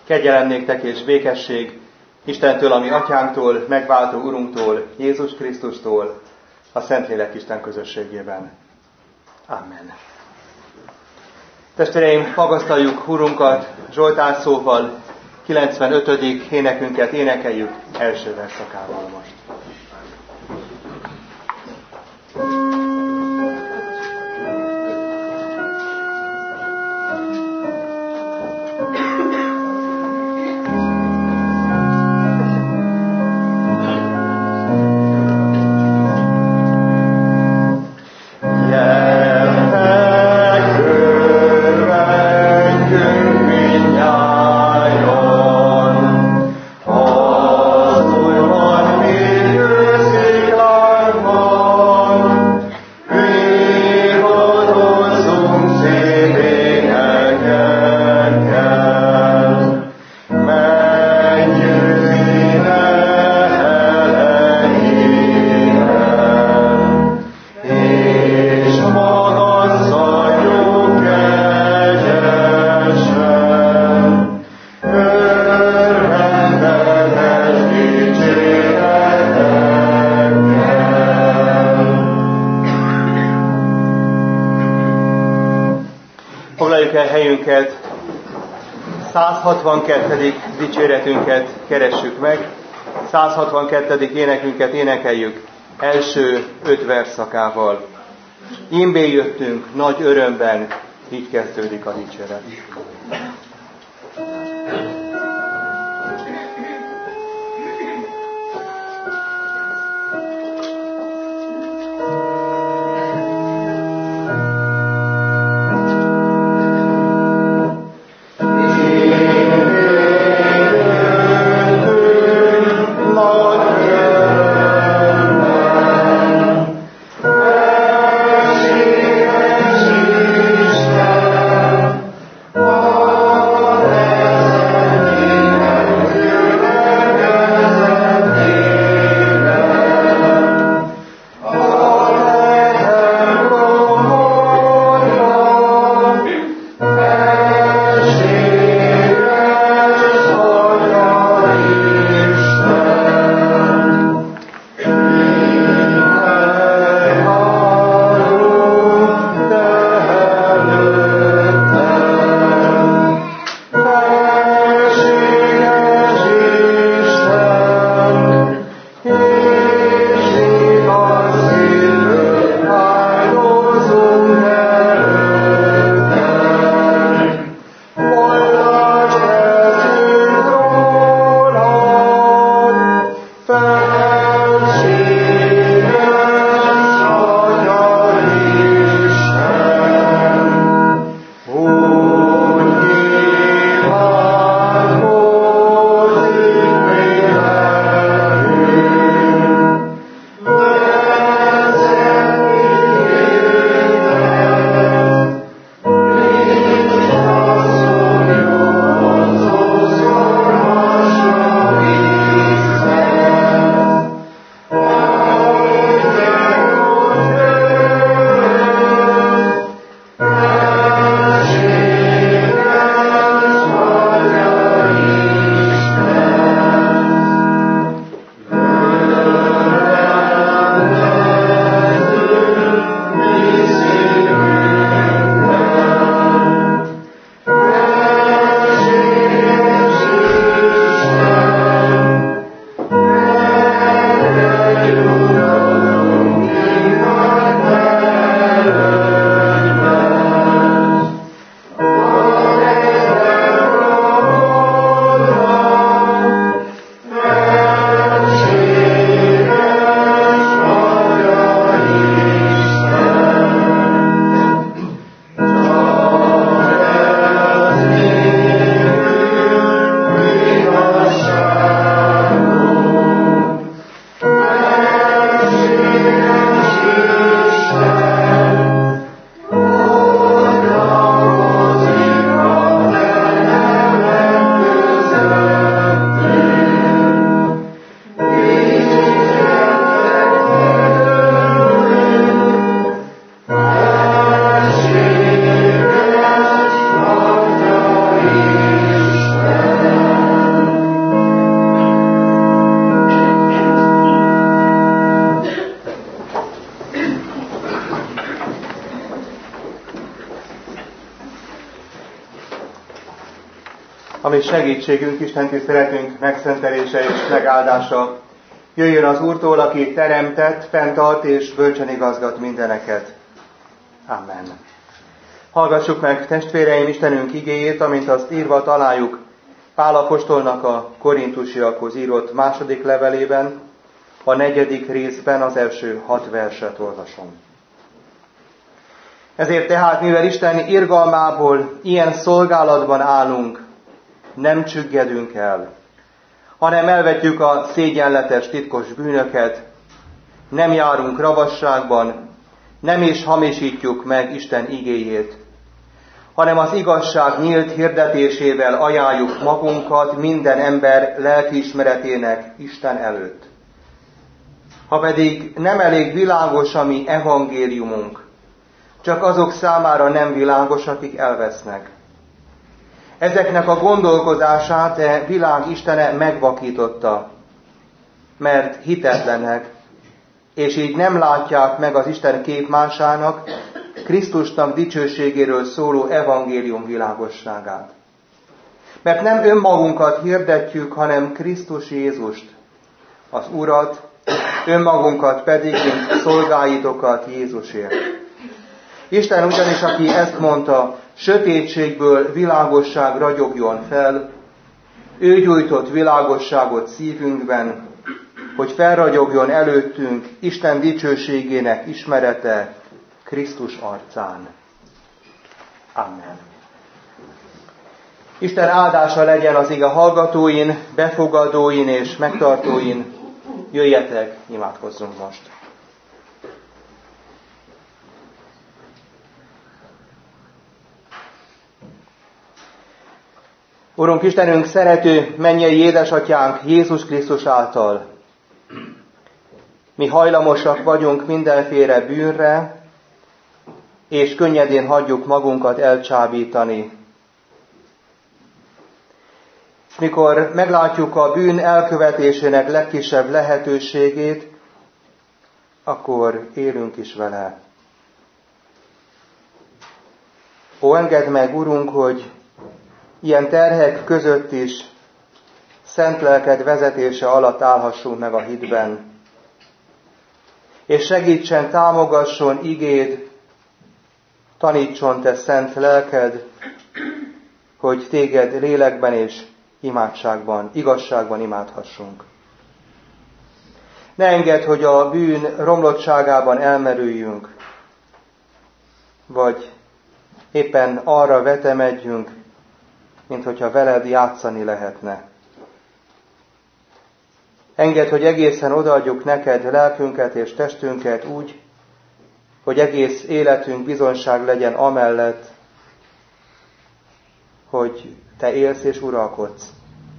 Kegyelem néktek és békesség Istentől, ami Atyánktól, megváltó Urunktól, Jézus Krisztustól, a Szentlélek Isten közösségében. Amen. Testvéreim, magasztaljuk Urunkat zsoltárszóval, 95. énekünket énekeljük első versszakával most. Helyünket, 162. dicséretünket keressük meg, 162. énekünket énekeljük első 5 versszakával. Imbé jöttünk nagy örömben, így kezdődik a dicséret. Oh Ami segítségünk, Isten tiszteletünk megszentelése és megáldása jöjjön az Úrtól, aki teremtett, fenntart és bölcsen igazgat mindeneket. Amen. Hallgassuk meg, testvéreim, Istenünk igéjét, amint azt írva találjuk Pál apostolnak a korintusiakhoz írott második levelében, a 4. részben az első 6 verset olvasom. Ezért tehát, mivel Isten irgalmából ilyen szolgálatban állunk, nem csüggedünk el, hanem elvetjük a szégyenletes titkos bűnöket, nem járunk ravasságban, nem is hamisítjuk meg Isten igéjét, hanem az igazság nyílt hirdetésével ajánljuk magunkat minden ember lelkiismeretének Isten előtt. Ha pedig nem elég világos a mi evangéliumunk, csak azok számára nem világos, akik elvesznek. Ezeknek a gondolkodását a világ Istene megvakította, mert hitetlenek, és így nem látják meg az Isten képmásának, Krisztusnak dicsőségéről szóló evangélium világosságát. Mert nem önmagunkat hirdetjük, hanem Krisztus Jézust, az Urat, önmagunkat pedig, mint szolgáitokat Jézusért. Isten ugyanis, aki ezt mondta, sötétségből világosság ragyogjon fel, ő gyújtott világosságot szívünkben, hogy felragyogjon előttünk Isten dicsőségének ismerete Krisztus arcán. Amen. Isten áldása legyen az ige hallgatóin, befogadóin és megtartóin. Jöjjetek, imádkozzunk most. Urunk Istenünk, szerető mennyei édesatyánk Jézus Krisztus által, mi hajlamosak vagyunk mindenféle bűnre, és könnyedén hagyjuk magunkat elcsábítani. Mikor meglátjuk a bűn elkövetésének legkisebb lehetőségét, akkor élünk is vele. Ó, engedd meg, Urunk, hogy ilyen terhek között is szent lelked vezetése alatt állhassunk meg a hitben, és segítsen, támogasson igéd, tanítson te szent lelked, hogy téged lélekben és imádságban, igazságban imádhassunk. Ne engedd, hogy a bűn romlottságában elmerüljünk, vagy éppen arra vetemedjünk, mint hogyha veled játszani lehetne. Engedd, hogy egészen odaadjuk neked lelkünket és testünket úgy, hogy egész életünk bizonyság legyen amellett, hogy te élsz és uralkodsz.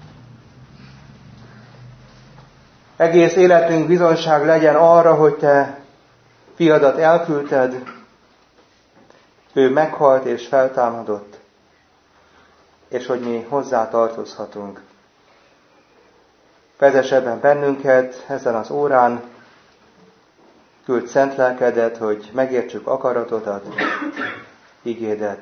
Egész életünk bizonyság legyen arra, hogy te fiadat elküldted, ő meghalt és feltámadott, és hogy mi hozzá tartozhatunk. Vezess ebben bennünket ezen az órán, küld szent lelkedet, hogy megértsük akaratodat, igédet.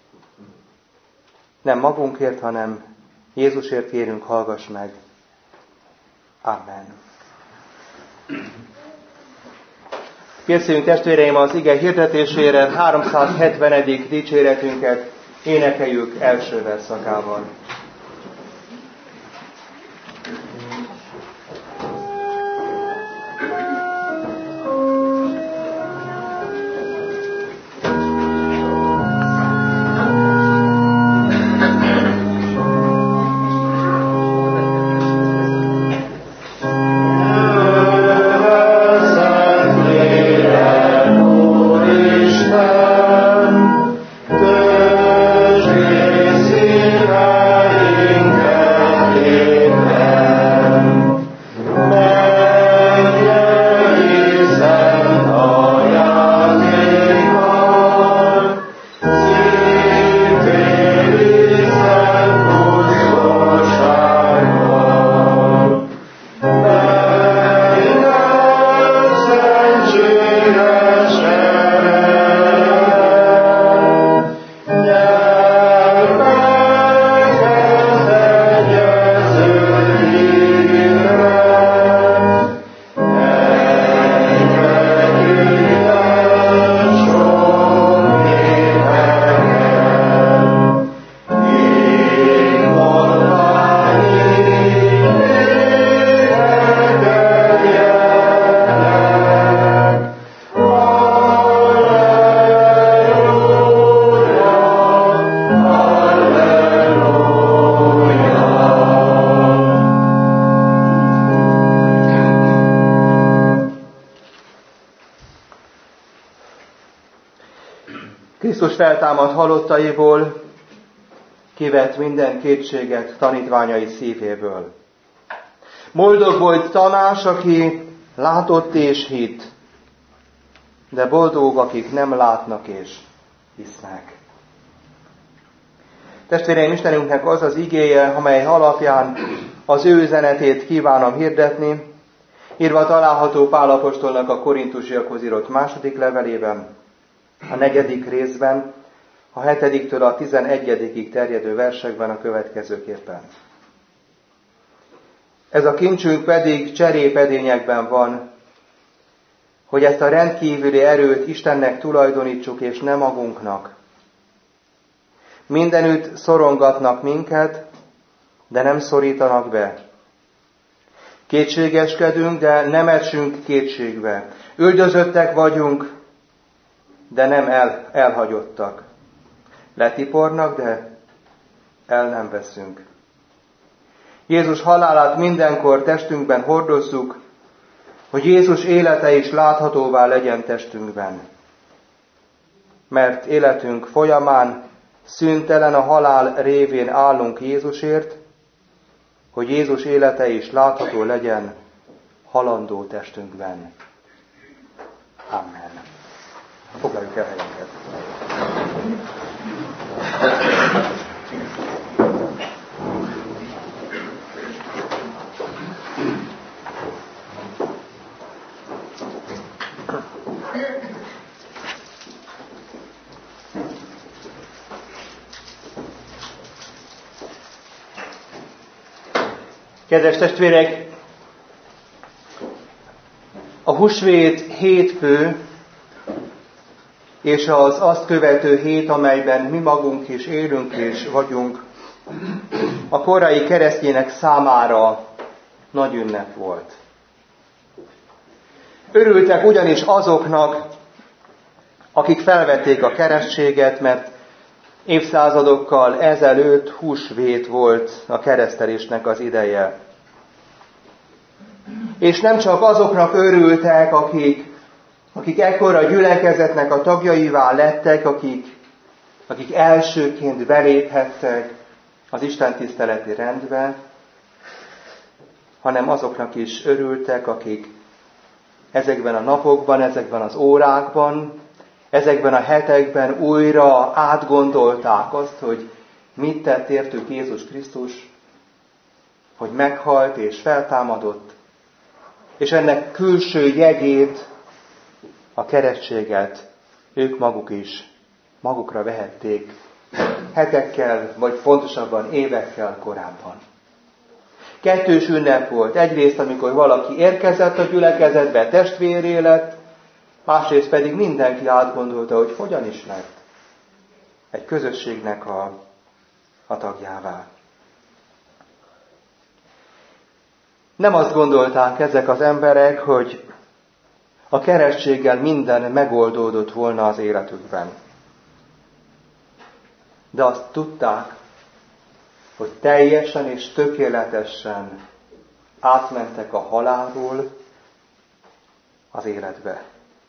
Nem magunkért, hanem Jézusért kérünk, hallgass meg. Amen. Készüljünk testvéreim az ige hirdetésére, 370. dicséretünket énekeljük első versszakával. Amen. feltámad halottaiból, kivett minden kétséget tanítványai szívéből. Boldog volt Tamás, aki látott és hitt, de boldog, akik nem látnak és hisznek. Testvéreim, Istenünknek az az igéje, amely alapján az ő üzenetét kívánom hirdetni, írva található Pál apostolnak a Korintusiakhoz írott második levelében, a 4. részben, a 7-től a 11-ig terjedő versekben a következőképpen. Ez a kincsünk pedig cserépedényekben van, hogy ezt a rendkívüli erőt Istennek tulajdonítsuk, és nem magunknak. Mindenütt szorongatnak minket, de nem szorítanak be. Kétségeskedünk, de nem esünk kétségbe. Üldözöttek vagyunk, de nem elhagyottak. Letipornak, de el nem veszünk. Jézus halálát mindenkor testünkben hordozzuk, hogy Jézus élete is láthatóvá legyen testünkben. Mert életünk folyamán szüntelen a halál révén állunk Jézusért, hogy Jézus élete is látható legyen halandó testünkben. Amen. Foglaljuk el helyünket. Kedves testvérek, a húsvét hétfő és az azt követő hét, amelyben mi magunk is élünk és vagyunk, a korai keresztények számára nagy ünnep volt. Örültek ugyanis azoknak, akik felvették a keresztséget, mert évszázadokkal ezelőtt húsvét volt a keresztelésnek az ideje. És nem csak azoknak örültek, akik ekkor a gyülekezetnek a tagjaivá lettek, akik elsőként beléphettek az istentiszteleti rendbe, hanem azoknak is örültek, akik ezekben a napokban, ezekben az órákban, ezekben a hetekben újra átgondolták azt, hogy mit tett értük Jézus Krisztus, hogy meghalt és feltámadott, és ennek külső jegyét, a keresztséget ők maguk is magukra vehették hetekkel, vagy pontosabban évekkel korábban. Kettős ünnep volt. Egyrészt, amikor valaki érkezett a gyülekezetbe, testvéré lett, másrészt pedig mindenki átgondolta, hogy hogyan is lett egy közösségnek a tagjává. Nem azt gondolták ezek az emberek, hogy a keresztséggel minden megoldódott volna az életükben. De azt tudták, hogy teljesen és tökéletesen átmentek a halálról az életbe.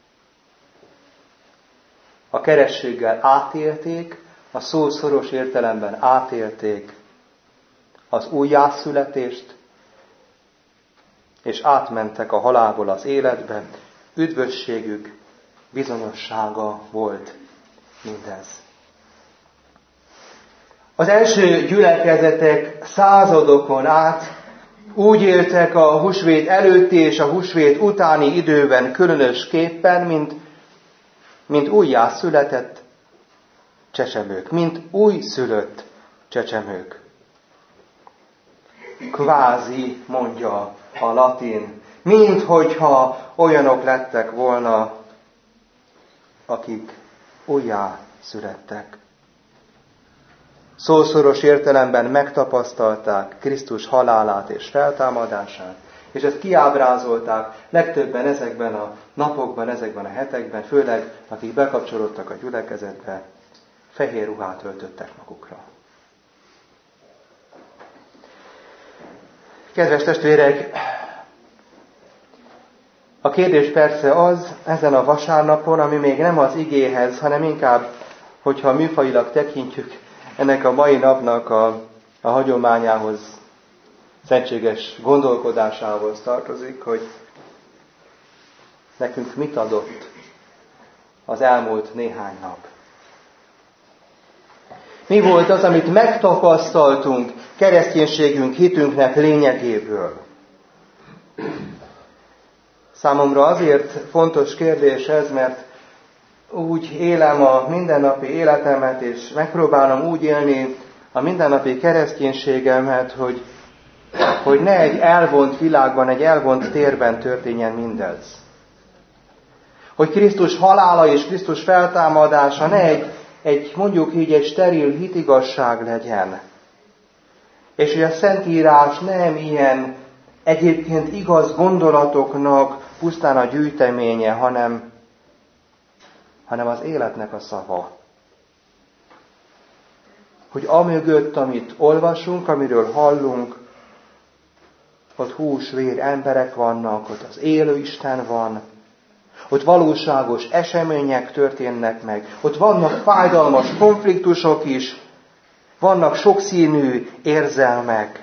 A keresztséggel átélték, a szó szoros értelemben átélték az újjászületést, és átmentek a halálból az életbe. Üdvösségük, bizonyossága volt mindez. Az első gyülekezetek századokon át úgy éltek a húsvét előtti és a húsvét utáni időben különösképpen, mint újjászületett csecsemők, mint újszülött csecsemők. Kvázi, mondja a latin, minthogyha olyanok lettek volna, akik újjászülettek. Szószoros értelemben megtapasztalták Krisztus halálát és feltámadását, és ezt kiábrázolták legtöbben ezekben a napokban, ezekben a hetekben, főleg akik bekapcsolódtak a gyülekezetbe, fehér ruhát öltöttek magukra. Kedves testvérek, a kérdés persze az, ezen a vasárnapon, ami még nem az igéhez, hanem inkább hogyha műfajilag tekintjük, ennek a mai napnak a hagyományához, szentséges gondolkodásához tartozik, hogy nekünk mit adott az elmúlt néhány nap. Mi volt az, amit megtapasztaltunk kereszténységünk, hitünknek lényegéből? Számomra azért fontos kérdés ez, mert úgy élem a mindennapi életemet, és megpróbálom úgy élni a mindennapi kereszténységemet, hogy ne egy elvont világban, egy elvont térben történjen mindez. Hogy Krisztus halála és Krisztus feltámadása ne egy mondjuk így egy steril hitigasság legyen. És hogy a Szentírás nem ilyen egyébként igaz gondolatoknak pusztán a gyűjteménye, hanem az életnek a szava. Hogy amögött, amit olvasunk, amiről hallunk, ott hús, vér emberek vannak, ott az élő Isten van, ott valóságos események történnek meg, ott vannak fájdalmas konfliktusok is, vannak sokszínű érzelmek.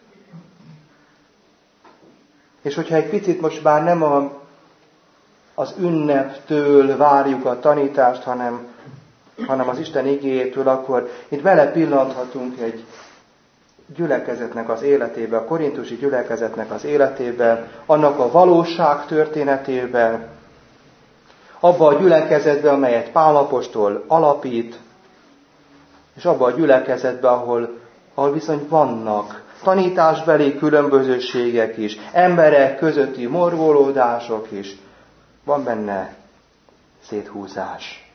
És hogyha egy picit most már nem az ünneptől várjuk a tanítást, hanem az Isten igéjétől, akkor itt belepillanthatunk egy gyülekezetnek az életébe, a korintusi gyülekezetnek az életébe, annak a valóság történetébe, abba a gyülekezetbe, amelyet Pál apostol alapít, és abba a gyülekezetbe, ahol viszont vannak tanításbeli különbözőségek is, emberek közötti morgolódások is, van benne széthúzás.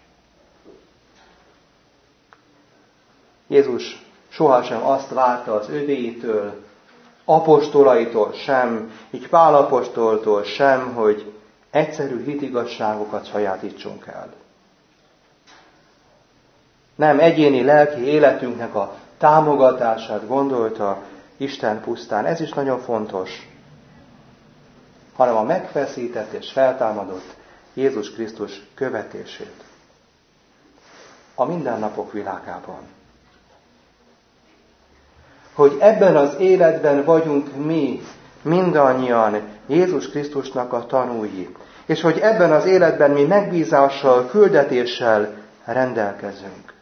Jézus sohasem azt várta az övéitől, apostolaitól sem, így Pál apostoltól sem, hogy egyszerű hitigasságokat sajátítsunk el. Nem egyéni lelki életünknek a támogatását gondolta Isten pusztán, ez is nagyon fontos, hanem a megfeszített és feltámadott Jézus Krisztus követését. A mindennapok világában. Hogy ebben az életben vagyunk mi, mindannyian Jézus Krisztusnak a tanúi, és hogy ebben az életben mi megbízással, küldetéssel rendelkezünk.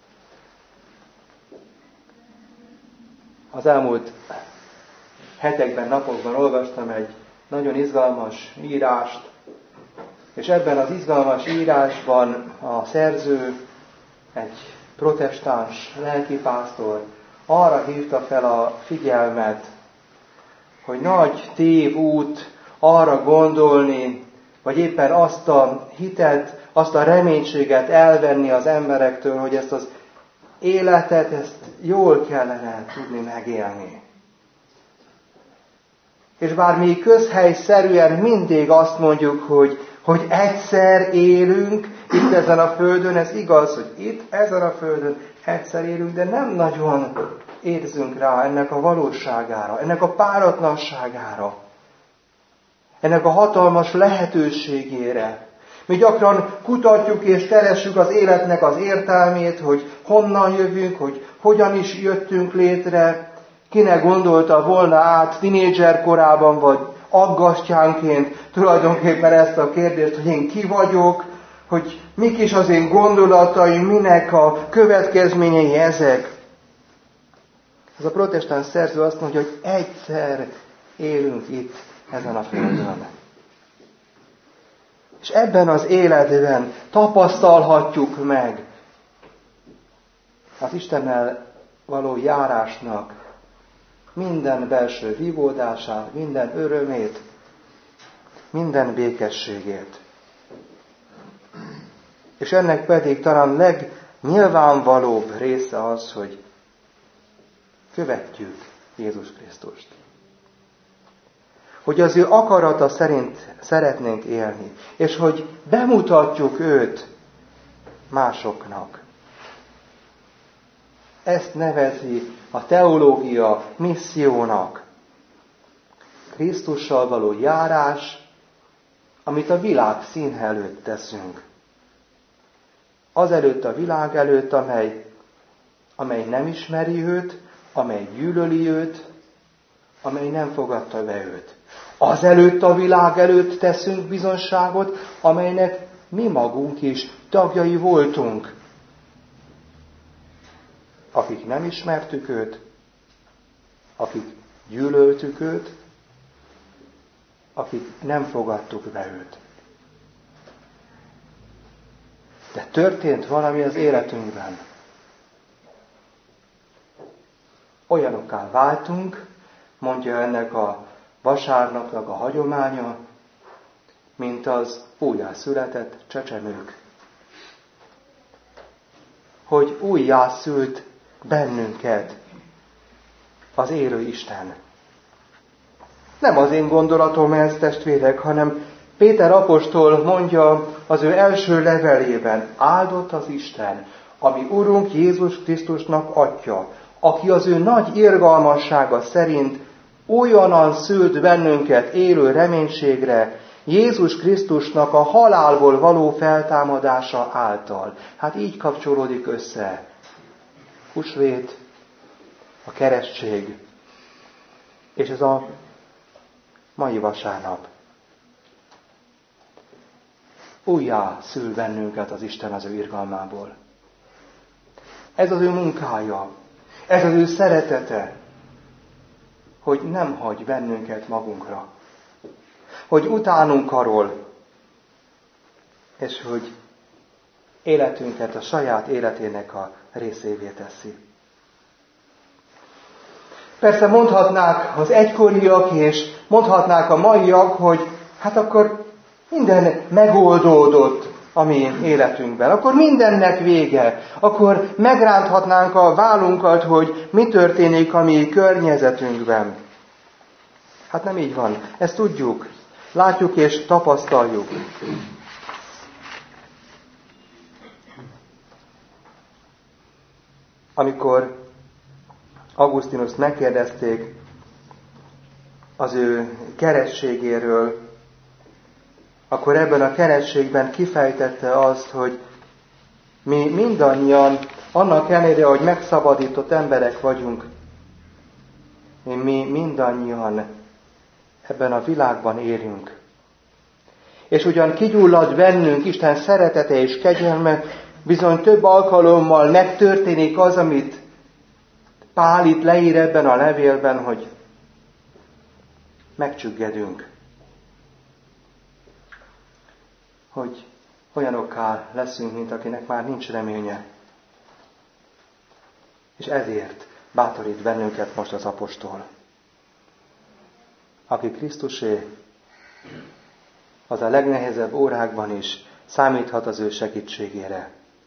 Az elmúlt hetekben, napokban olvastam egy nagyon izgalmas írást, és ebben az izgalmas írásban a szerző, egy protestáns lelkipásztor arra hívta fel a figyelmet, hogy nagy tévút arra gondolni, vagy éppen azt a hitet, azt a reménységet elvenni az emberektől, hogy ezt az életet, ezt jól kellene tudni megélni. És bár mi közhelyszerűen mindig azt mondjuk, hogy egyszer élünk itt ezen a földön, ez igaz, hogy itt ezen a földön egyszer élünk, de nem nagyon érzünk rá ennek a valóságára, ennek a páratlanságára, ennek a hatalmas lehetőségére. Mi gyakran kutatjuk és keressük az életnek az értelmét, hogy honnan jövünk, hogy hogyan is jöttünk létre, kinek gondolta volna át tinédzser korában, vagy aggastyánként tulajdonképpen ezt a kérdést, hogy én ki vagyok, hogy mik is az én gondolataim, minek a következményei ezek. Ez a protestáns szerző azt mondja, hogy egyszer élünk itt ezen a földön. És ebben az életben tapasztalhatjuk meg az Istennel való járásnak minden belső vívódását, minden örömét, minden békességét. És ennek pedig talán legnyilvánvalóbb része az, hogy követjük Jézus Krisztust. Hogy az ő akarata szerint szeretnénk élni, és hogy bemutatjuk őt másoknak. Ezt nevezi a teológia missziónak. Krisztussal való járás, amit a világ színhe előtt teszünk. Azelőtt a világ előtt, amely nem ismeri őt, amely gyűlöli őt, amely nem fogadta be őt. Azelőtt a világ előtt teszünk bizonyságot, amelynek mi magunk is tagjai voltunk. Akik nem ismertük őt, akik gyűlöltük őt, akik nem fogadtuk be őt. De történt valami az életünkben. Olyanokká váltunk, mondja ennek a vasárnapnak a hagyománya, mint az újjászületett csecsemők. Hogy újjászült bennünket az élő Isten. Nem az én gondolatom ez, testvérek, hanem Péter apostol mondja az ő első levelében, áldott az Isten, ami Urunk Jézus Krisztusnak Atya, aki az ő nagy irgalmassága szerint olyanan szült bennünket élő reménységre, Jézus Krisztusnak a halálból való feltámadása által. Hát így kapcsolódik össze húsvét, a keresztség, és ez a mai vasárnap. Újjá szül bennünket az Isten az ő irgalmából. Ez az ő munkája, ez az ő szeretete, hogy nem hagy bennünket magunkra, hogy utánunk karol, és hogy életünket a saját életének a részévé teszi. Persze mondhatnák az egykoriak, és mondhatnák a maiak, hogy hát akkor minden megoldódott a mi életünkben. Akkor mindennek vége. Akkor megránthatnánk a vállunkat, hogy mi történik a mi környezetünkben. Hát nem így van. Ezt tudjuk. Látjuk és tapasztaljuk. Amikor Augustinust megkérdezték az ő keresztségéről, akkor ebben a keresztségben kifejtette azt, hogy mi mindannyian, annak ellenére, hogy megszabadított emberek vagyunk, mi mindannyian ebben a világban élünk. És ugyan kigyullad bennünk Isten szeretete és kegyelme, bizony több alkalommal megtörténik az, amit Pál itt leír ebben a levélben, hogy megcsüggedünk. Hogy olyanokká leszünk, mint akinek már nincs reménye. És ezért bátorít bennünket most az apostol. Aki Krisztusé, az a legnehezebb órákban is számíthat az ő segítségére.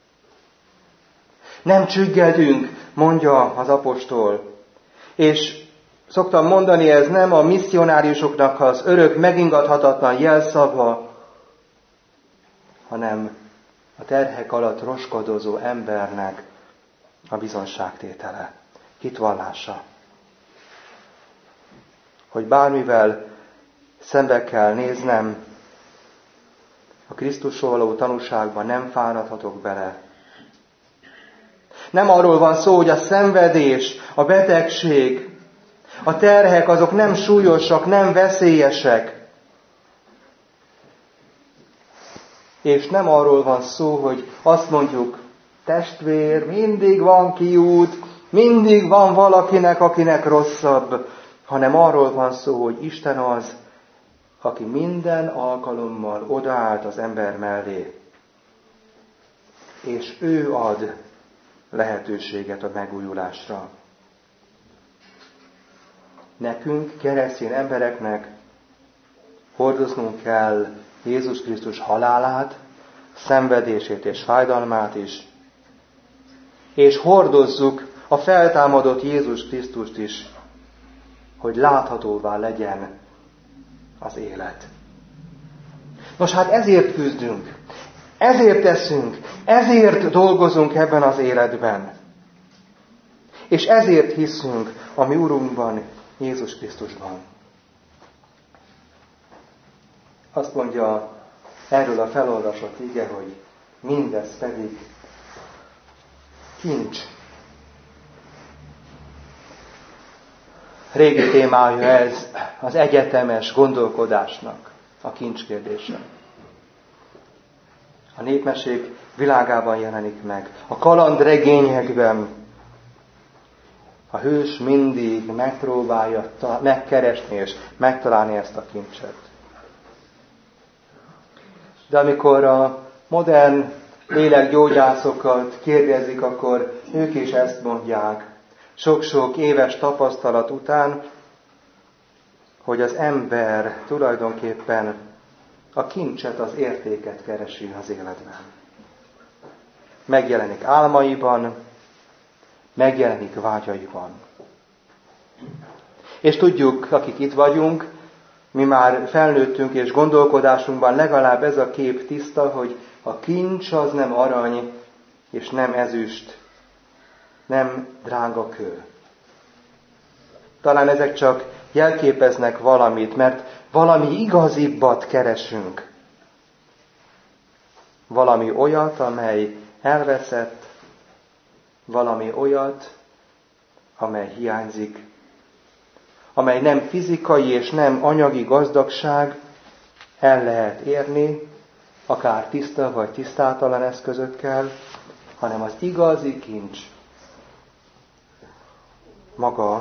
Nem csüggedünk, mondja az apostol. És szoktam mondani, ez nem a misszionáriusoknak az örök megingathatatlan jelszava, hanem a terhek alatt roskodozó embernek a bizonságtétele, hitvallása. Hogy bármivel szembe kell néznem, a Krisztusról való tanúságban nem fáradhatok bele. Nem arról van szó, hogy a szenvedés, a betegség, a terhek azok nem súlyosak, nem veszélyesek. És nem arról van szó, hogy azt mondjuk, testvér, mindig van kiút, mindig van valakinek, akinek rosszabb, hanem arról van szó, hogy Isten az, aki minden alkalommal odaállt az ember mellé, és ő ad lehetőséget a megújulásra. Nekünk, keresztény embereknek hordoznunk kell Jézus Krisztus halálát, szenvedését és fájdalmát is, és hordozzuk a feltámadott Jézus Krisztust is, hogy láthatóvá legyen az élet. Nos, hát ezért küzdünk, ezért teszünk, ezért dolgozunk ebben az életben. És ezért hiszünk a mi Urunkban, Jézus Krisztusban. Azt mondja erről a felolvasott ige, hogy mindez pedig Kincs. Régi témája ez az egyetemes gondolkodásnak, a kincs kérdése. A népmesék világában jelenik meg. A kalandregényekben a hős mindig megpróbálja megkeresni és megtalálni ezt a kincset. De amikor a modern lélekgyógyászokat kérdezik, akkor ők is ezt mondják, sok-sok éves tapasztalat után, hogy az ember tulajdonképpen a kincset, az értéket keresi az életben. Megjelenik álmaiban, megjelenik vágyaiban. És tudjuk, akik itt vagyunk, mi már felnőttünk, és gondolkodásunkban legalább ez a kép tiszta, hogy a kincs az nem arany, és nem ezüst, nem drága kő. Talán ezek csak jelképeznek valamit, mert valami igazibbat keresünk. Valami olyat, amely elveszett, valami olyat, amely hiányzik, amely nem fizikai és nem anyagi gazdagság, el lehet érni, akár tiszta vagy tisztátalan eszközökkel, hanem az igazi kincs maga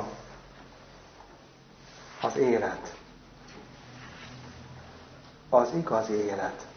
az élet. Az igazi élet.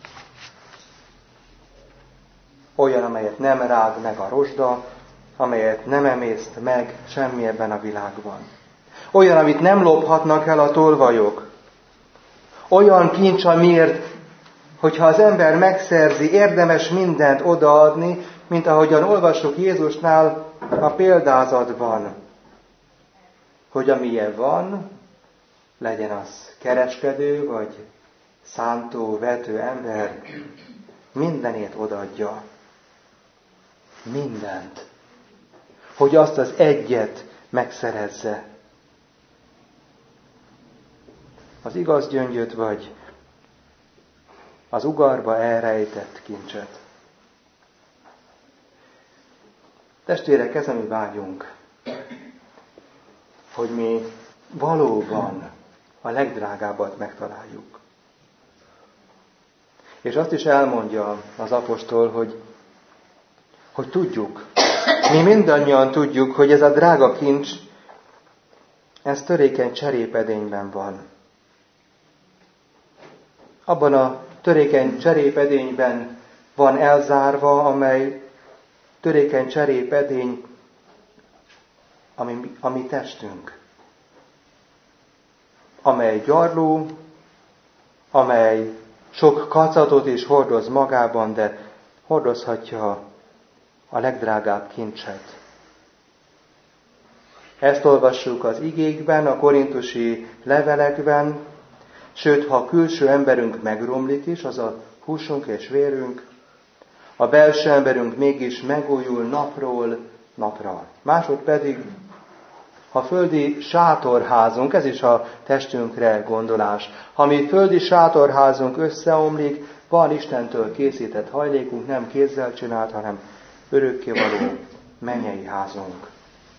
Olyan, amelyet nem rág meg a rozsda, amelyet nem emészt meg semmi ebben a világban. Olyan, amit nem lophatnak el a tolvajok. Olyan kincs, amiért, hogyha az ember megszerzi, érdemes mindent odaadni, mint ahogyan olvasok Jézusnál a példázatban, hogy amilyen van, legyen az kereskedő, vagy szántó, vető ember, mindenét odaadja. Mindent. Hogy azt az egyet megszerezze. Az igaz gyöngyöt, vagy az ugarba elrejtett kincset. Testvérek, ez a mi vágyunk, hogy mi valóban a legdrágábbat megtaláljuk. És azt is elmondja az apostol, hogy tudjuk, mi mindannyian tudjuk, hogy ez a drága kincs, ez törékeny cserépedényben van. Abban a törékeny cserépedényben van elzárva, amely törékeny cserépedény, ami testünk. Amely gyarló, amely sok kacatot is hordoz magában, de hordozhatja a legdrágább kincset. Ezt olvassuk az igékben, a korintusi levelekben, sőt, ha a külső emberünk megromlik is, az a húsunk és vérünk, a belső emberünk mégis megújul napról napra. Másod pedig, ha földi sátorházunk, ez is a testünkre gondolás, ha mi földi sátorházunk összeomlik, van Istentől készített hajlékunk, nem kézzel csinált, hanem örökkévaló mennyei házunk.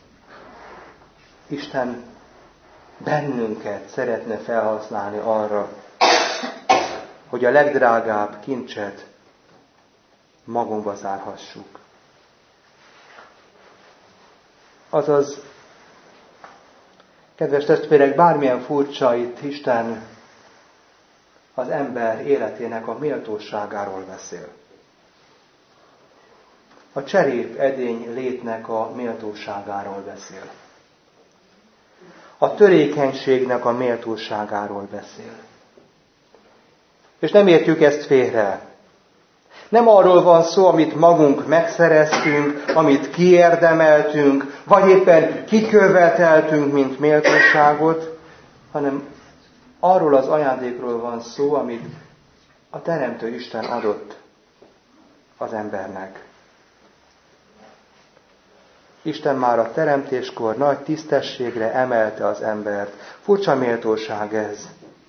Isten bennünket szeretne felhasználni arra, hogy a legdrágább kincset magunkba zárhassuk. Azaz, kedves testvérek, bármilyen furcsa itt Isten az ember életének a méltóságáról beszél. A cserép edény létnek a méltóságáról beszél. A törékenységnek a méltóságáról beszél. És nem értjük ezt félre. Nem arról van szó, amit magunk megszereztünk, amit kiérdemeltünk, vagy éppen kiköveteltünk, mint méltóságot, hanem arról az ajándékról van szó, amit a Teremtő Isten adott az embernek. Isten már a teremtéskor nagy tisztességre emelte az embert. Furcsa méltóság ez.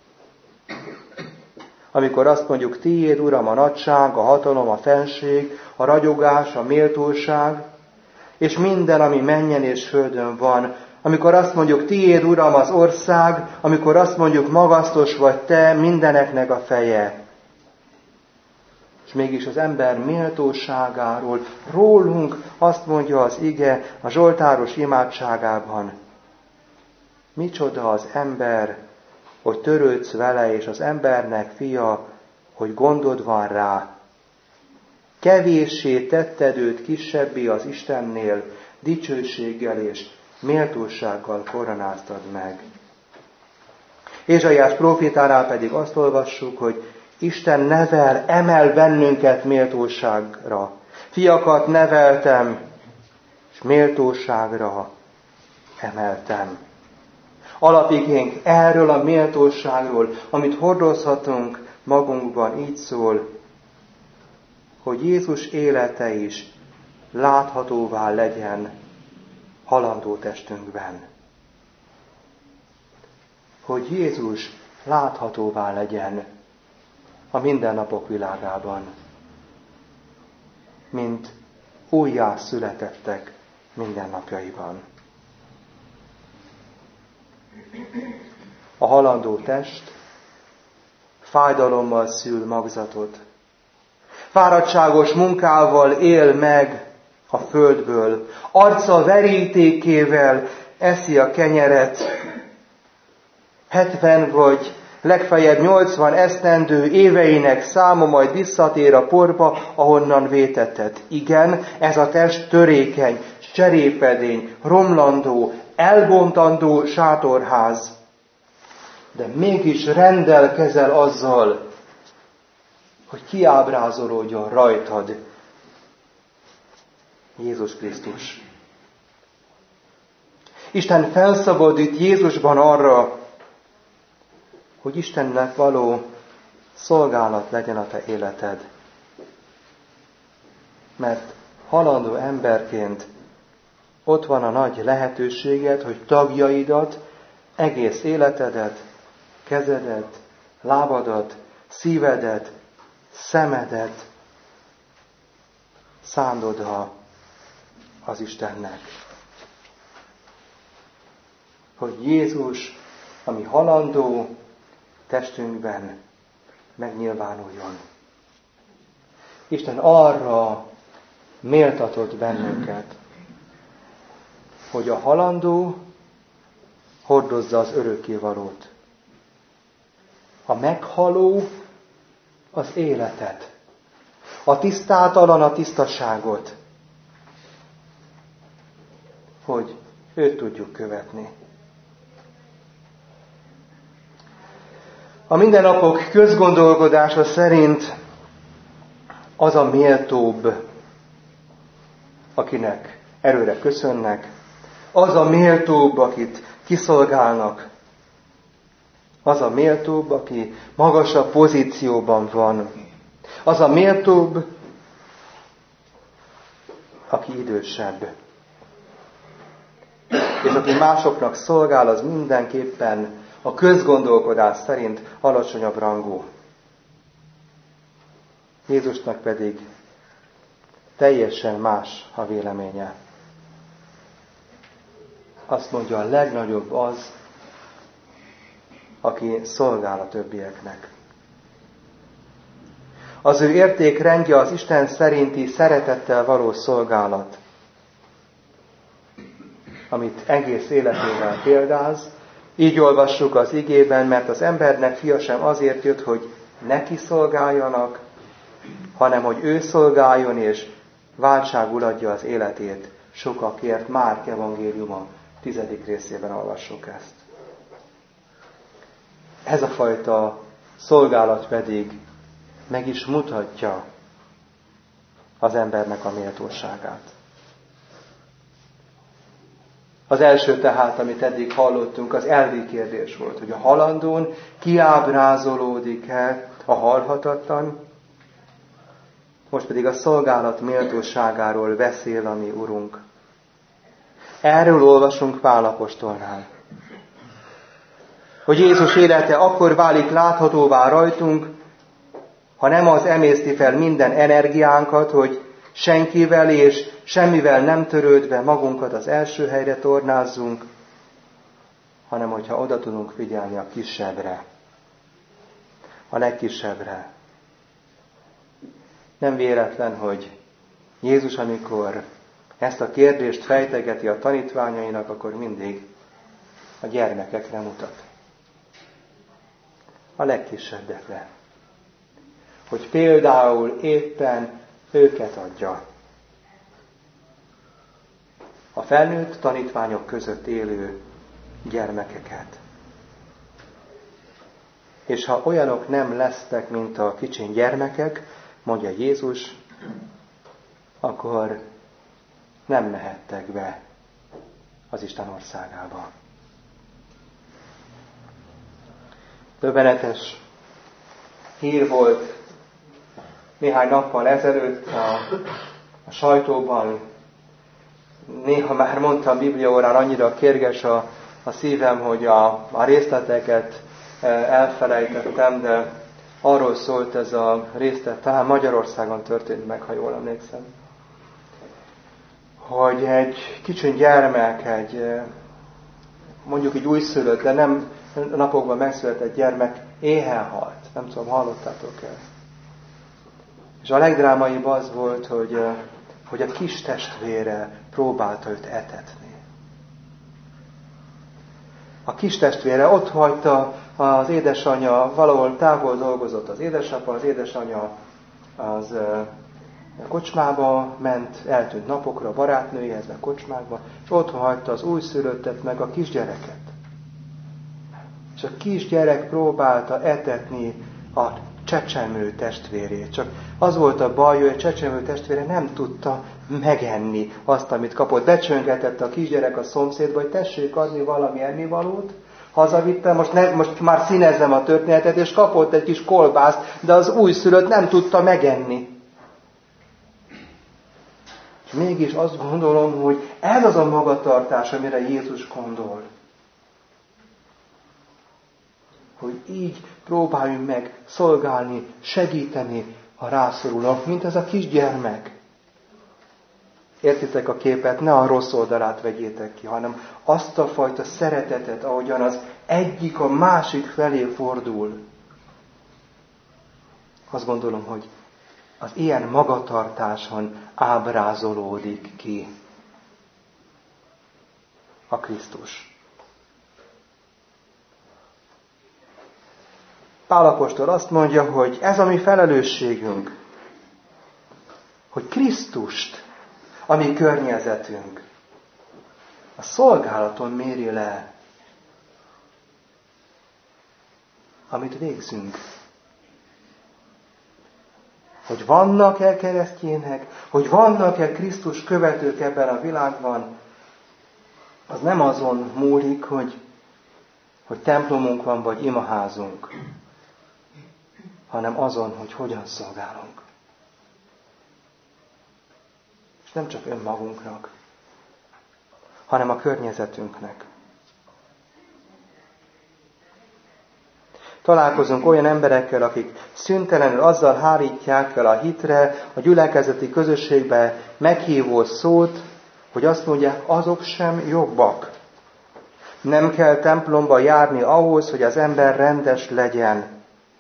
Amikor azt mondjuk, tiéd, Uram, a nagyság, a hatalom, a fenség, a ragyogás, a méltóság, és minden, ami mennyen és földön van. Amikor azt mondjuk, tiéd, Uram, az ország, amikor azt mondjuk, magasztos vagy te, mindeneknek a feje. És mégis az ember méltóságáról, rólunk azt mondja az ige a zsoltáros imádságában. Micsoda az ember, hogy törődsz vele, és az embernek fia, hogy gondod van rá. Kevéssé tetted őt kisebbé az Istennél, dicsőséggel és méltósággal koronáztad meg. Ézsaiás prófétánál pedig azt olvassuk, hogy Isten emel bennünket méltóságra. Fiakat neveltem, és méltóságra emeltem. Alapigénk erről a méltóságról, amit hordozhatunk magunkban, így szól, hogy Jézus élete is láthatóvá legyen halandó testünkben. Hogy Jézus láthatóvá legyen a mindennapok világában, mint újjá születettek mindennapjaiban. A halandó test fájdalommal szül magzatot, fáradtságos munkával él meg a földből, arca verítékével eszi a kenyeret, 70 vagy legfeljebb 80 esztendő éveinek száma majd visszatér a porba, ahonnan vétetett. Igen, ez a test törékeny, cserépedény, romlandó, elbontandó sátorház, de mégis rendelkezel azzal, hogy kiábrázolódjon rajtad Jézus Krisztus. Isten felszabadít Jézusban arra, hogy Istennek való szolgálat legyen a te életed. Mert halandó emberként ott van a nagy lehetőséged, hogy tagjaidat, egész életedet, kezedet, lábadat, szívedet, szemedet szánd oda az Istennek. Hogy Jézus, ami halandó testünkben megnyilvánuljon. Isten arra méltatott bennünket, hogy a halandó hordozza az örökkévalót. A meghaló az életet. A tisztátalan a tisztaságot. Hogy őt tudjuk követni. A mindennapok közgondolkodása szerint az a méltóbb, akinek erőre köszönnek, az a méltóbb, akit kiszolgálnak, az a méltóbb, aki magasabb pozícióban van, az a méltóbb, aki idősebb. És aki másoknak szolgál, az mindenképpen a közgondolkodás szerint alacsonyabb rangú. Jézusnak pedig teljesen más a véleménye. Azt mondja, a legnagyobb az, aki szolgál a többieknek. Az ő értékrendje az Isten szerinti szeretettel való szolgálat, amit egész életével példáz. Így olvassuk az igében, mert az embernek fia sem azért jött, hogy neki szolgáljanak, hanem hogy ő szolgáljon, és váltságul adja az életét sokakért. Márk evangéliuma 10. részében olvassuk ezt. Ez a fajta szolgálat pedig meg is mutatja az embernek a méltóságát. Az első tehát, amit eddig hallottunk, az elvi kérdés volt, hogy a halandón kiábrázolódik-e a halhatatlan, most pedig a szolgálat méltóságáról beszél a mi Urunk. Erről olvasunk Pál apostolnál. Hogy Jézus élete akkor válik láthatóvá rajtunk, ha nem az emészti fel minden energiánkat, hogy senkivel és semmivel nem törődve magunkat az első helyre tornázzunk, hanem hogyha oda tudunk figyelni a kisebbre, a legkisebbre. Nem véletlen, hogy Jézus, amikor ezt a kérdést fejtegeti a tanítványainak, akkor mindig a gyermekekre mutat. A legkisebbekre. Hogy például éppen őket adja. A felnőtt tanítványok között élő gyermekeket. És ha olyanok nem lesztek, mint a kicsiny gyermekek, mondja Jézus, akkor nem mehettek be az Isten országába. Döbbenetes hír volt néhány nappal ezelőtt a sajtóban. Néha már mondtam Bibliaórán, annyira kérges a szívem, hogy a részleteket elfelejtettem, de arról szólt ez a részlet, talán Magyarországon történt meg, ha jól emlékszem, hogy egy kicsiny gyermek, mondjuk egy újszülött, de nem napokban megszületett gyermek éhen halt. Nem tudom, hallottátok-e? És a legdrámaibb az volt, hogy a kis testvére próbálta őt etetni. A kis testvére ott hagyta az édesanyja, valahol távol dolgozott az édesapa, az édesanyja az kocsmába ment, eltűnt napokra a barátnőjéhez, meg kocsmákba, és ott hagyta az újszülöttet, meg a kisgyereket. És a kisgyerek próbálta etetni a csecsemő testvérét. Csak az volt a baj, hogy a csecsemő testvére nem tudta megenni azt, amit kapott. Becsöngetette a kisgyerek a szomszédba, hogy tessék adni valami ennivalót. Hazavitte, most már színezzem a történetet, és kapott egy kis kolbászt, de az újszülött nem tudta megenni. És mégis azt gondolom, hogy ez az a magatartás, amire Jézus gondol. Hogy így próbáljunk meg szolgálni, segíteni a rászorulók, mint ez a kisgyermek. Értitek a képet? Ne a rossz oldalát vegyétek ki, hanem azt a fajta szeretetet, ahogyan az egyik a másik felé fordul. Azt gondolom, hogy az ilyen magatartáson ábrázolódik ki a Krisztus. Pál apostol azt mondja, hogy ez a mi felelősségünk, hogy Krisztust, a mi környezetünk, a szolgálaton méri le, amit végzünk. Hogy vannak-e keresztjének, hogy vannak-e Krisztus követők ebben a világban, az nem azon múlik, hogy templomunk van, vagy imaházunk, hanem azon, hogy hogyan szolgálunk. És nem csak önmagunknak, hanem a környezetünknek. Találkozunk olyan emberekkel, akik szüntelenül azzal hárítják fel a hitre, a gyülekezeti közösségbe meghívó szót, hogy azt mondják, azok sem jobbak. Nem kell templomba járni ahhoz, hogy az ember rendes legyen.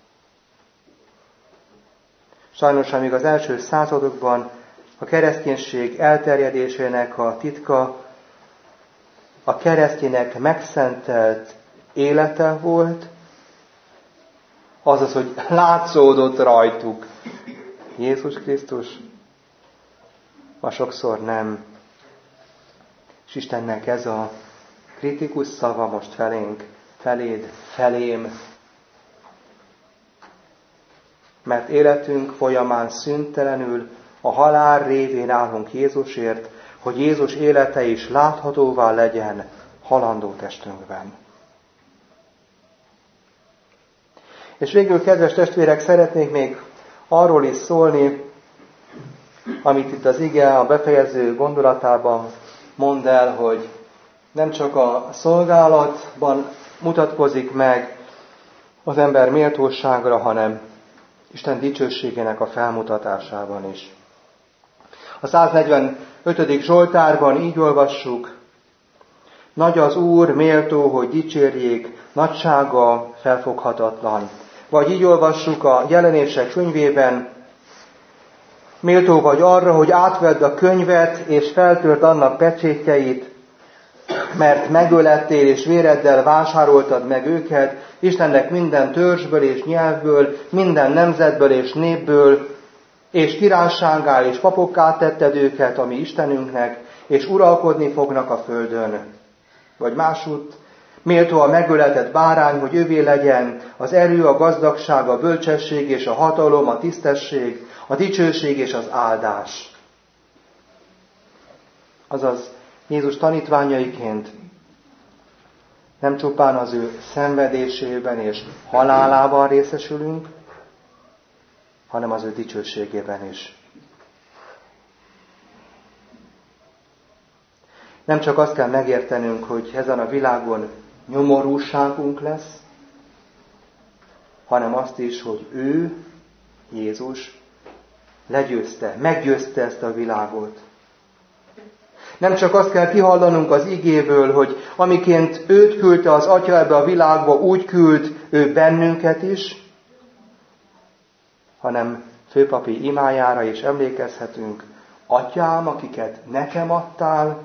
Sajnos, amíg az első századokban a kereszténység elterjedésének a titka a keresztények megszentelt élete volt, azaz, hogy látszódott rajtuk Jézus Krisztus, ma sokszor nem. És Istennek ez a kritikus szava most felénk, feléd, felém. Mert életünk folyamán szüntelenül a halál révén állunk Jézusért, hogy Jézus élete is láthatóvá legyen halandó testünkben. És végül, kedves testvérek, szeretnék még arról is szólni, amit itt az ige a befejező gondolatában mond el, hogy nem csak a szolgálatban mutatkozik meg az ember méltóságra, hanem Isten dicsőségének a felmutatásában is. A 145. Zsoltárban így olvassuk: nagy az Úr, méltó, hogy dicsérjék, nagysága felfoghatatlan. Vagy így olvassuk a Jelenések könyvében: méltó vagy arra, hogy átvedd a könyvet, és feltört annak pecsétjeit, mert megölettél, és véreddel vásároltad meg őket, Istennek minden törzsből és nyelvből, minden nemzetből és népből, és királysággá és papokká tetted őket, ami Istenünknek, és uralkodni fognak a földön. Vagy másút: méltó a megöletett bárány, hogy övé legyen az erő, a gazdagság, a bölcsesség és a hatalom, a tisztesség, a dicsőség és az áldás. Azaz Jézus tanítványaiként nem csupán az ő szenvedésében és halálában részesülünk, hanem az ő dicsőségében is. Nem csak azt kell megértenünk, hogy ezen a világon nyomorúságunk lesz, hanem azt is, hogy ő, Jézus, legyőzte, meggyőzte ezt a világot. Nem csak azt kell kihallanunk az igéből, hogy amiként őt küldte az Atya ebbe a világba, úgy küld ő bennünket is, hanem főpapi imájára is emlékezhetünk: Atyám, akiket nekem adtál,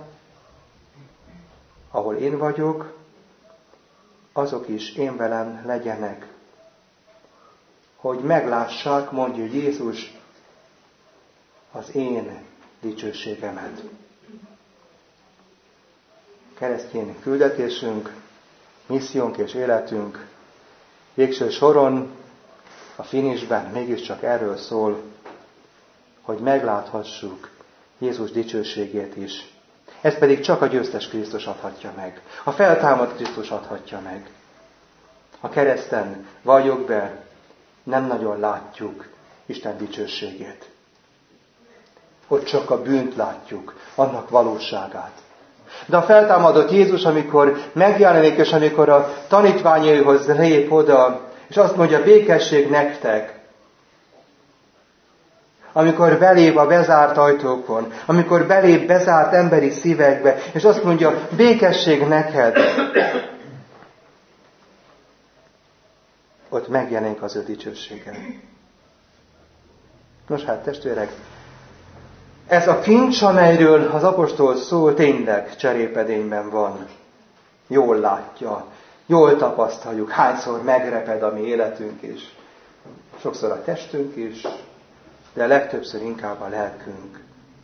ahol én vagyok, azok is én velem legyenek. Hogy meglássák, mondja Jézus, az én dicsőségemet. Keresztény küldetésünk, missziónk és életünk végső soron, a finisben mégiscsak erről szól, hogy megláthassuk Jézus dicsőségét is. Ez pedig csak a győztes Krisztus adhatja meg. A feltámadt Krisztus adhatja meg. A kereszten valljuk be, nem nagyon látjuk Isten dicsőségét. Ott csak a bűnt látjuk, annak valóságát. De a feltámadott Jézus, amikor megjelenik, és amikor a tanítványaihoz lép oda, és azt mondja: békesség nektek, amikor belép a bezárt ajtókon, amikor belép bezárt emberi szívekbe, és azt mondja: békesség neked, ott megjelenik az ő dicsősége. Nos hát, testvérek, ez a kincs, amelyről az apostol szól, tényleg cserépedényben van. Jól látja, jól tapasztaljuk, hányszor megreped a mi életünk is. Sokszor a testünk is, de legtöbbször inkább a lelkünk.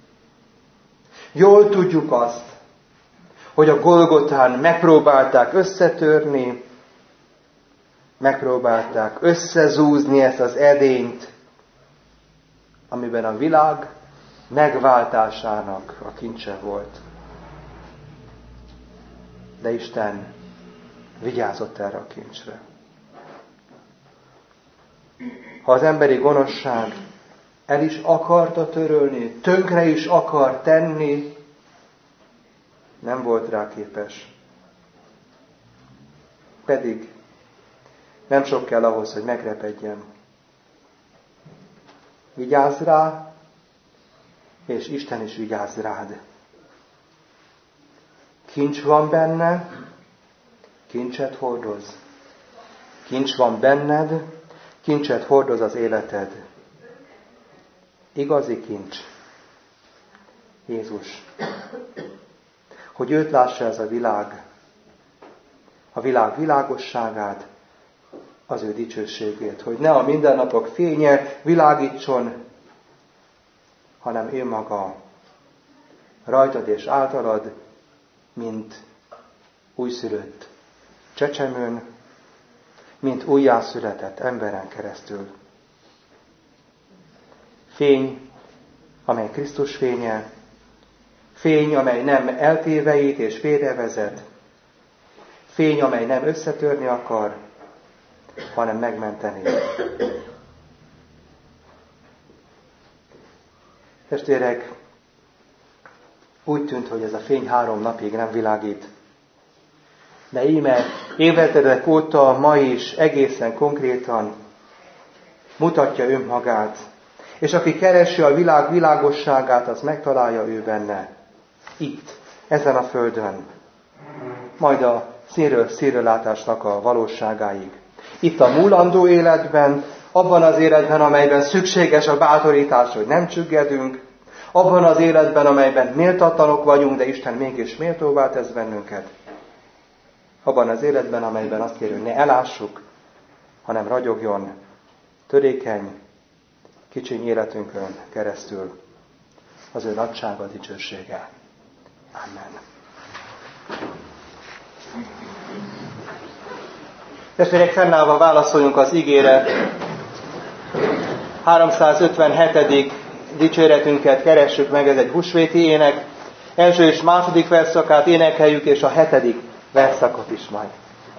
Jól tudjuk azt, hogy a Golgotán megpróbálták összetörni, megpróbálták összezúzni ezt az edényt, amiben a világ megváltásának a kincse volt. De Isten vigyázott erre a kincsre. Ha az emberi gonoszság el is akarta törölni, tönkre is akar tenni, nem volt rá képes. Pedig nem sok kell ahhoz, hogy megrepedjen. Vigyázz rá, és Isten is vigyáz rád. Kincs van benne, kincset hordoz. Kincs van benned, kincset hordoz az életed. Igazi kincs. Jézus. Hogy őt lássa ez a világ világosságát, az ő dicsőségét. Hogy ne a mindennapok fénye világítson, hanem ő maga rajtad és általad, mint újszülött csecsemőn, mint újjászületett emberen keresztül. Fény, amely Krisztus fénye, fény, amely nem eltéveit és félrevezet, fény, amely nem összetörni akar, hanem megmenteni. Testvérek, úgy tűnt, hogy ez a fény 3 napig nem világít. De íme évtizedek óta, ma is egészen konkrétan mutatja önmagát. és aki keresi a világ világosságát, az megtalálja ő benne. Itt, ezen a földön. Majd a színről színre látásnak a valóságáig. Itt a múlandó életben, abban az életben, amelyben szükséges a bátorítás, hogy nem csüggedünk, abban az életben, amelyben méltatlanok vagyunk, de Isten mégis méltóvá tesz bennünket. Abban az életben, amelyben azt kérjük, ne elássuk, hanem ragyogjon törékeny, kicsiny életünkön keresztül az ő nagysága, dicsősége. Amen. Testvérek, fennállva válaszoljunk az igére. 357. dicséretünket keressük meg, ez egy húsvéti ének. Első és második versszakát énekeljük, és a 7. versszakot is majd.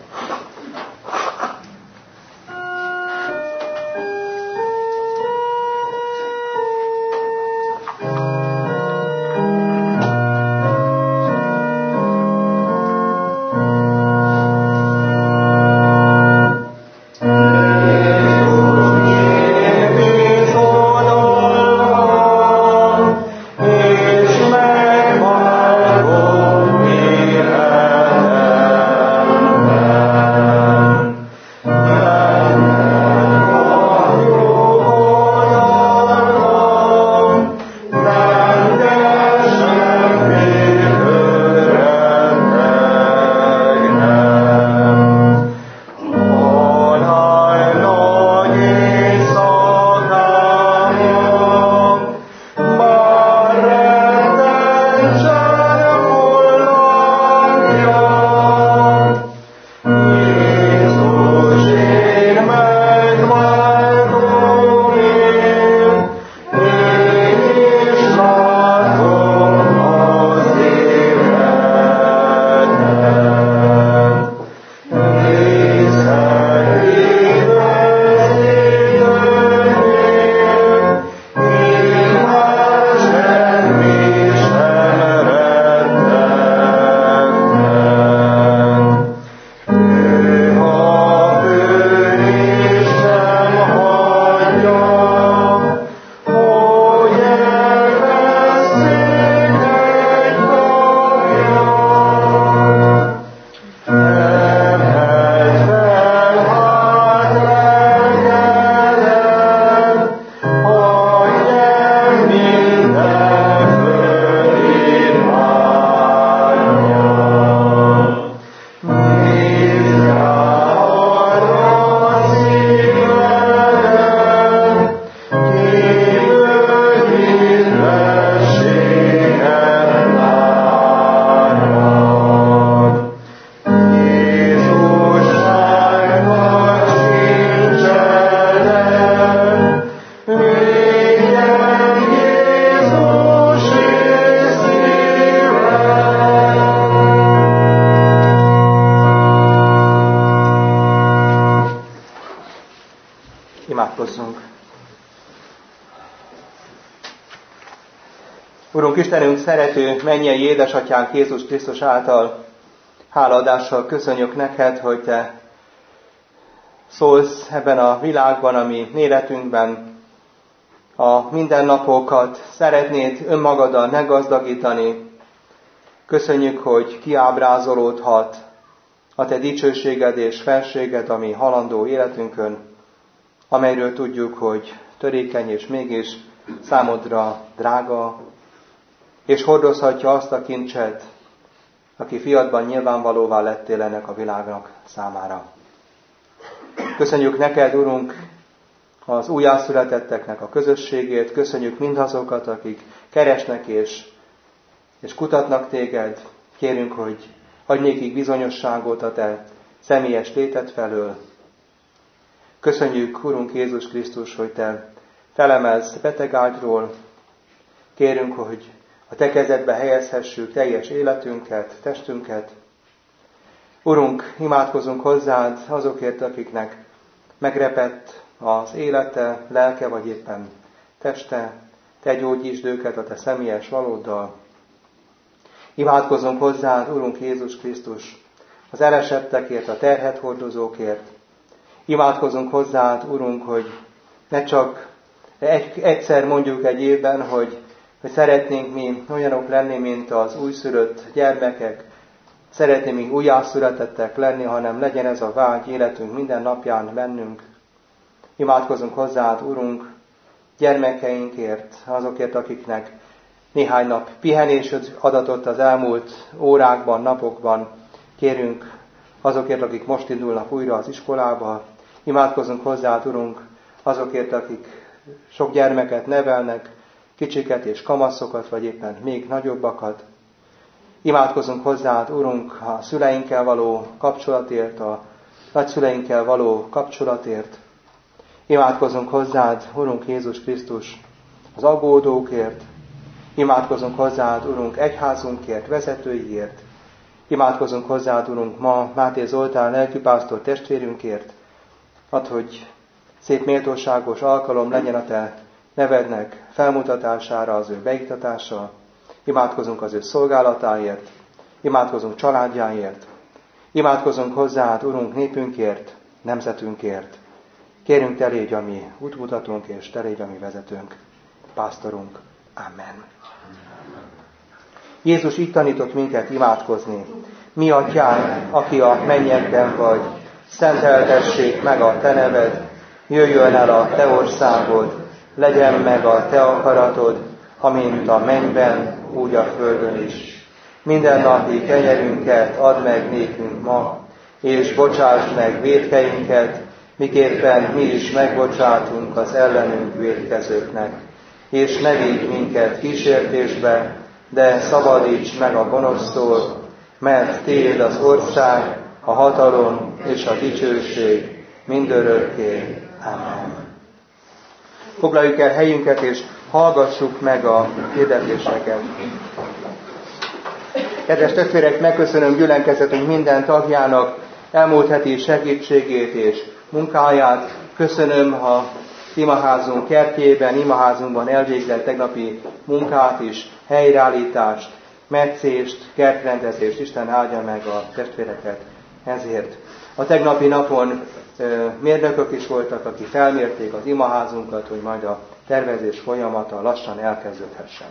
Urunk Istenünk, szerető mennyei édesatyánk Jézus Krisztus által hálaadással köszönjük neked, hogy te szólsz ebben a világban, a mi életünkben, a mindennapokat szeretnéd önmagaddal meggazdagítani. Köszönjük, hogy kiábrázolódhat a te dicsőséged és felséged a mi halandó életünkön, amelyről tudjuk, hogy törékeny és mégis számodra drága, és hordozhatja azt a kincset, aki fiadban nyilvánvalóvá lettél ennek a világnak számára. Köszönjük neked, Urunk, az újjászületetteknek a közösségét, köszönjük mindazokat, akik keresnek és kutatnak téged. Kérünk, hogy adj nékik bizonyosságot a te személyes léted felől. Köszönjük, Urunk Jézus Krisztus, hogy te felemelsz betegágyról. Kérünk, hogy a te kezedbe helyezhessük teljes életünket, testünket. Urunk, imádkozunk hozzád azokért, akiknek megrepett az élete, lelke vagy éppen teste. Te gyógyítsd őket a te személyes valóddal. Imádkozunk hozzád, Urunk Jézus Krisztus, az elesettekért, a terhet hordozókért. Imádkozunk hozzád, Urunk, hogy ne csak Egyszer mondjuk egy évben, hogy szeretnénk mi olyanok lenni, mint az újszülött gyermekek, szeretnénk mi újjászületettek lenni, hanem legyen ez a vágy életünk minden napján bennünk. Imádkozunk hozzád, Urunk, gyermekeinkért, azokért, akiknek néhány nap pihenésed adatott az elmúlt órákban, napokban. Kérünk azokért, akik most indulnak újra az iskolába. Imádkozunk hozzád, Urunk, azokért, akik sok gyermeket nevelnek, kicsiket és kamaszokat, vagy éppen még nagyobbakat. Imádkozunk hozzád, Urunk, a szüleinkkel való kapcsolatért, a nagyszüleinkkel való kapcsolatért. Imádkozunk hozzád, Urunk Jézus Krisztus, az aggódókért. Imádkozunk hozzád, Urunk, egyházunkért, vezetőiért. Imádkozunk hozzád, Urunk, ma Máté Zoltán lelkipásztor testvérünkért. Add, hogy szép méltóságos alkalom legyen a te nevednek felmutatására, az ő beiktatása. Imádkozunk az ő szolgálatáért. Imádkozunk családjáért. Imádkozunk hozzád, Urunk, népünkért, nemzetünkért. Kérünk, te légy a mi útmutatónk, és te légy a mi vezetőnk, pásztorunk. Amen. Jézus így tanított minket imádkozni. Mi atyánk, aki a mennyekben vagy, szenteltessék meg a te neved, jöjjön el a te országod, legyen meg a te akaratod, amint a mennyben, úgy a földön is. Mindennapi kenyerünket add meg nékünk ma, és bocsásd meg vétkeinket, miképpen mi is megbocsátunk az ellenünk vétkezőknek. És ne vigy minket kísértésbe, de szabadíts meg a gonosztól, mert tiéd az ország, a hatalom és a dicsőség mindörökké. Amen. Foglaljuk el helyünket, és hallgassuk meg a hirdetéseket. Kedves testvérek, megköszönöm gyülekezetünk minden tagjának elmúlt heti segítségét és munkáját. Köszönöm a imaházunk kertjében, imaházunkban elvégzett tegnapi munkát is, helyreállítást, metszést, kertrendezést. Isten áldja meg a testvéreket ezért. A tegnapi napon mérnökök is voltak, akik felmérték az imaházunkat, hogy majd a tervezés folyamata lassan elkezdődhessen.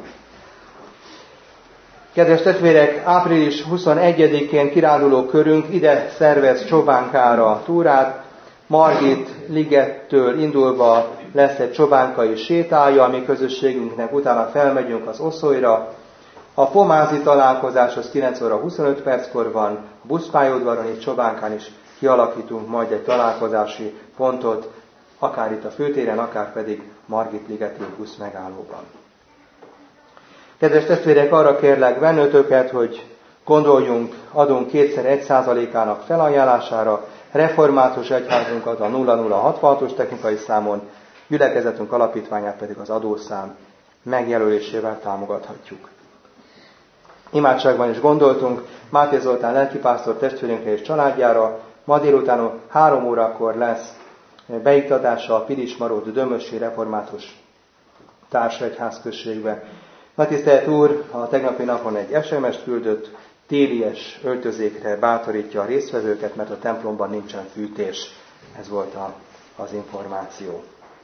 Kedves testvérek, április 21-én kiránduló körünk ide szervez Csobánkára túrát. Margit ligettől indulva lesz egy csobánkai sétája, a mi közösségünknek, utána felmegyünk az Oszolyra. A pomázi találkozás az 9 óra 25 perckor van, a buszpályaudvaron itt Csobánkán is kialakítunk majd egy találkozási pontot, akár itt a főtéren, akár pedig Margit ligeti busz megállóban. Kedves testvérek, arra kérlek benneteket, hogy gondoljunk, adunk 2x1%-ának felajánlására, református egyházunkat a 0066-os technikai számon, gyülekezetünk alapítványát pedig az adószám megjelölésével támogathatjuk. Imádságban is gondoltunk Máté Zoltán lelkipásztor testvérünkre és családjára. Ma délután 3 órakor lesz beiktatása a Pilismaród Dömösi Református Társegyházközségbe. Nagytisztelt Úr a tegnapi napon egy SMS-t küldött, télies öltözékre bátorítja a résztvevőket, mert a templomban nincsen fűtés. Ez volt az információ.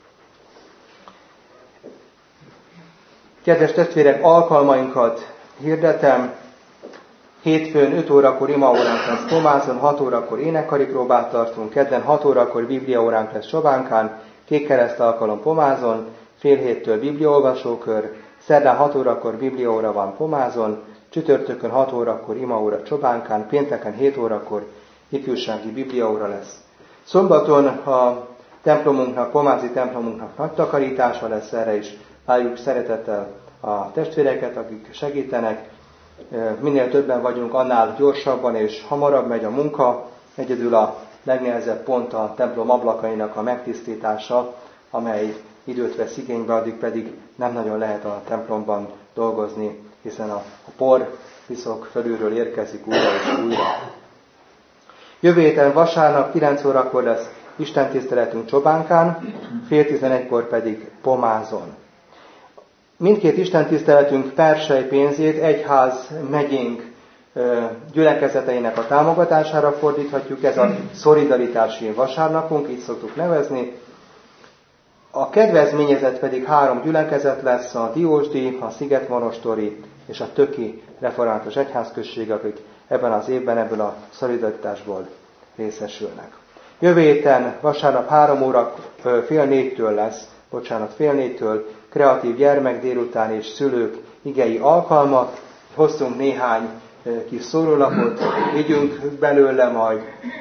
Kedves testvérek, alkalmainkat hirdetem. Hétfőn 5 órakor imaóránk lesz Pomázon, 6 órakor énekkari próbát tartunk, kedden 6 órakor bibliaóránk lesz Csobánkán, kékkereszt alkalom Pomázon, fél héttől bibliaolvasókör, szerdán 6 órakor bibliaóra van Pomázon, csütörtökön 6 órakor imaóra Csobánkán, pénteken 7 órakor ifjúsági bibliaóra lesz. Szombaton a templomunknak, pomázi templomunknak nagy takarítása lesz, erre is várjuk szeretettel a testvéreket, akik segítenek. Minél többen vagyunk, annál gyorsabban és hamarabb megy a munka. Egyedül a legnehezebb pont a templom ablakainak a megtisztítása, amely időt vesz igénybe, addig pedig nem nagyon lehet a templomban dolgozni, hiszen a por piszok fölülről érkezik újra és újra. Jövő héten vasárnap 9 órakor lesz istentiszteletünk Csobánkán, fél 11-kor pedig Pomázon. Mindkét istentiszteletünk persely pénzét egyház megyénk gyülekezeteinek a támogatására fordíthatjuk, ez a szolidaritási vasárnapunk, így szoktuk nevezni. A kedvezményezett pedig 3 gyülekezet lesz, a Diósdi, a Szigetmonostori és a Töki református egyházközség, akik ebben az évben ebből a szolidaritásból részesülnek. Jövő héten vasárnap 3 óra fél 4-től kreatív gyermek délután és szülők igei alkalma. Hoztunk néhány kis szórólapot, vigyünk belőle, majd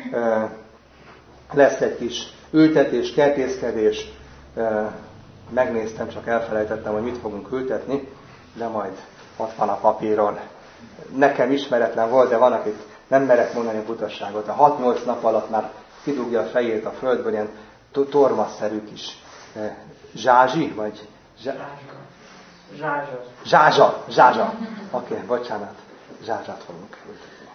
lesz egy kis ültetés, kertészkedés. Megnéztem, csak elfelejtettem, hogy mit fogunk ültetni, de majd ott van a papíron. Nekem ismeretlen volt, de van, akit nem merek mondani a butasságot. A 6-8 nap alatt már kidugja a fejét a földből, ilyen tormaszerű kis zsázsi, vagy zsázsa. Oké, bocsánat. Zsázsát fogunk ültetni.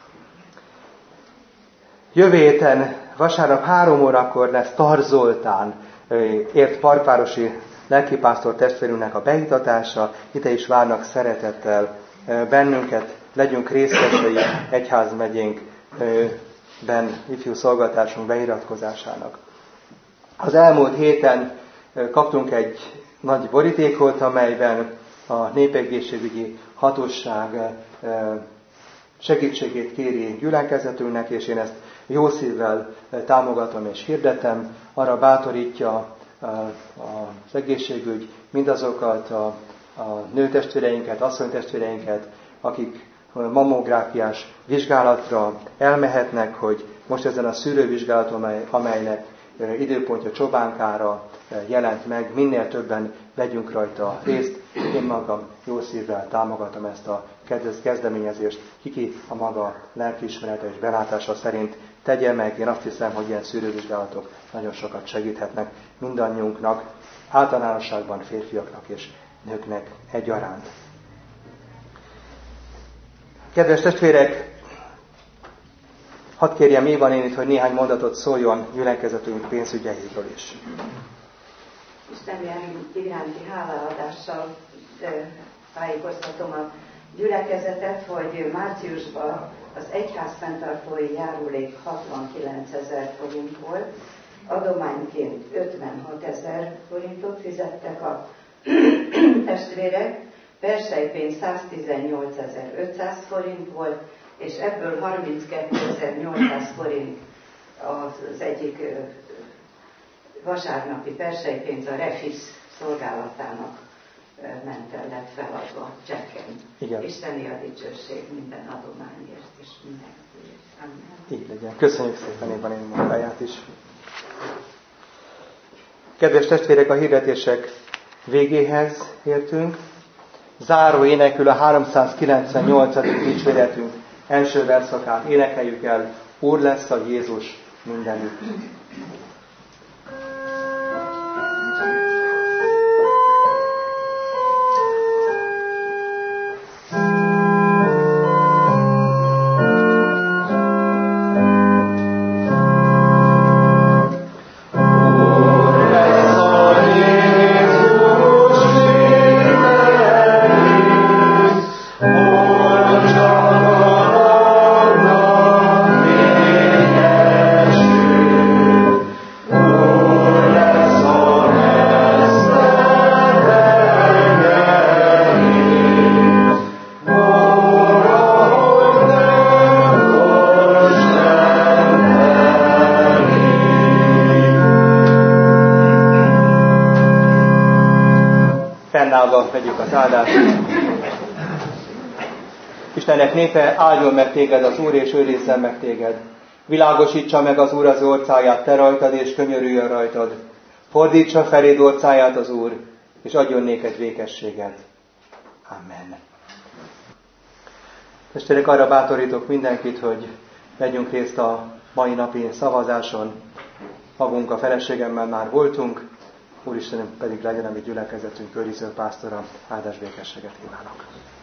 Jövő héten vasárnap 3 órakor lesz Tar Zoltán ért parkvárosi lelkipásztor testvérünknek a beiktatása. Ide is várnak szeretettel bennünket, legyünk részesei egyházmegyénkben ifjú szolgatásunk beiratkozásának. Az elmúlt héten kaptunk egy nagy borítékot, amelyben a népegészségügyi hatóság segítségét kéri gyülekezetünknek, és én ezt jó szívvel támogatom és hirdetem. Arra bátorítja az egészségügy mindazokat a nőtestvéreinket, asszonytestvéreinket, akik mammográfiás vizsgálatra elmehetnek, hogy most ezen a szűrővizsgálaton, amelynek időpontja Csobánkára jelent meg, minél többen vegyünk rajta részt. Én magam jó szívvel támogatom ezt a kezdeményezést, ki a maga lelkiismerete és belátása szerint tegye meg. Én azt hiszem, hogy ilyen szűrővizsgálatok nagyon sokat segíthetnek mindannyiunknak, általánosságban férfiaknak és nőknek egyaránt. Kedves testvérek, hadd kérjem Éva nénit, hogy néhány mondatot szóljon gyülekezetünk pénzügyeiről is. Isten iránti hálaadással tájékoztatom a gyülekezetet, hogy márciusban az egyház fenntartói járulék 69 000 forint volt, adományként 56 000 forintot fizettek a testvérek, persejpénz 118 500 forint volt, és ebből 32 800 forint az egyik vasárnapi persejpénz a Refis szolgálatának ment el, lett feladva csekken. Isteni a dicsőség minden adományért és mindenkiért. Amen. Így legyen. Köszönjük szépen Évan én munkáját is. Kedves testvérek, a hirdetések végéhez értünk. Záró énekül a 398. dicséretünk első verszakát énekeljük el. Úr lesz a Jézus mindenütt. Vegyük az áldást. Istennek népe, áldjon meg téged az Úr, és őrizzen meg téged. Világosítsa meg az Úr az orcáját te rajtad, és könyörüljön rajtad. Fordítsa feléd orcáját az Úr, és adjon néked békességet. Amen. Testvérek, arra bátorítok mindenkit, hogy vegyünk részt a mai napi szavazáson. Magunk a feleségemmel már voltunk, Úristenem pedig legyen a mi gyülekezetünk őriző pásztora, áldás békességet kívánok.